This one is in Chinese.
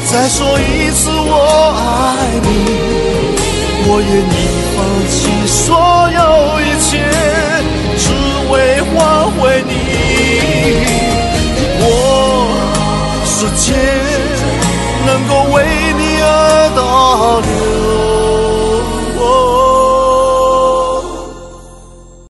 再说一次我爱你，我愿意放弃所有。